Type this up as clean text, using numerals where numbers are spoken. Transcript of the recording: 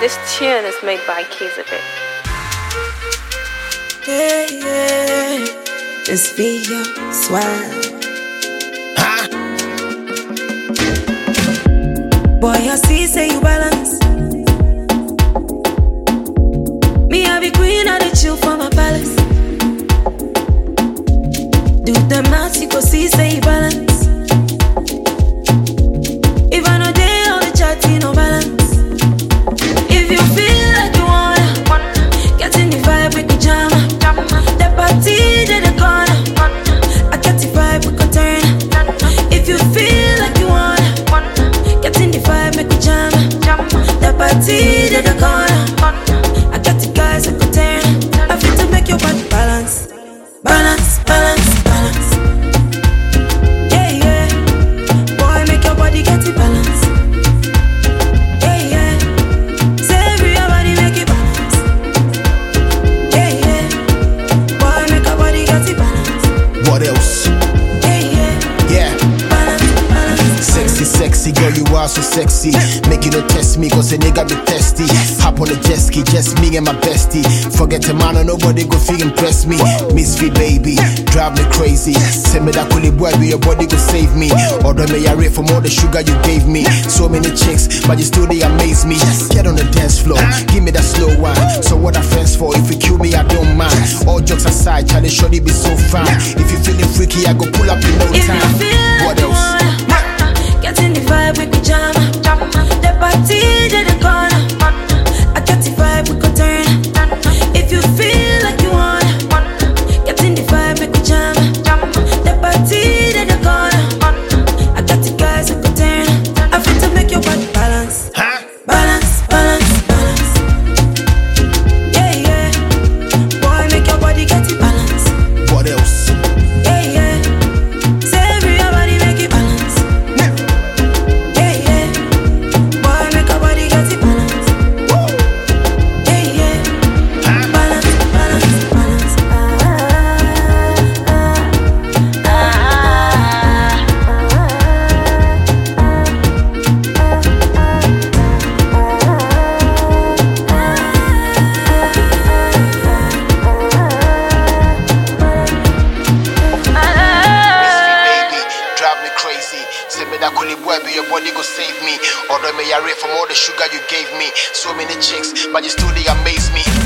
This tune is made by Kizabit. Yeah, yeah. Just be your swag. Huh? Boy, I see, say you balance. Me, I be queen, I dey chill for my palace. Do the maths, you go see, say you balance. If I know day, all the chatting, no balance. If you feel like you wanna get in the vibe, we could jam. The party, in the corner. I get the vibe, we could turn. If you feel like you wanna get in the vibe, we could jam. The party, in the corner. I got the guys, we could turn. I feel to make your body balance. Balance, balance, balance. Yeah, yeah. Boy, make your body get it balance. Yeah, yeah. Say everybody make it balance. Yeah, yeah. Boy, make your body get it balance. What else? Yeah, yeah. Yeah. Balance, balance. Sexy, sexy, girl, you are so sexy. Make you no test me, cause a nigga be testy. Hop on the jet ski, just me and my bestie. Forget a man, or nobody go feel impress me. Misfit baby, drive me crazy. Send me that coolie boy, be your body go save me. Order me a rate from all the sugar you gave me. So many chicks, but you still they amaze me. Get on the dance floor, give me that slow one. So what are friends for? If you kill me, I don't mind. All jokes aside, Charlie shorty be so fine. If you feeling freaky, I go pull up in no If time. you feel What like you else? wanna get in the vibe, we could jam. The party, in the corner. I get the vibe, we could turn. If you feel like you wanna get in the vibe, we could jam. The party, in the corner. I got the guys, we could turn. I feel to make your body balance. Huh? Balance, balance, balance. Yeah, yeah. Boy, make your body get it balance. What else? Yeah, yeah. Say everybody make it balance. Yeah, yeah. Boy, make your body get it balance. Yeah, yeah. Balance, balance, balance. Baby, drive me crazy. Send me that coolie boy, be your body go save me. Order me a rate from all the sugar you gave me. So many chicks, but you still they amaze me.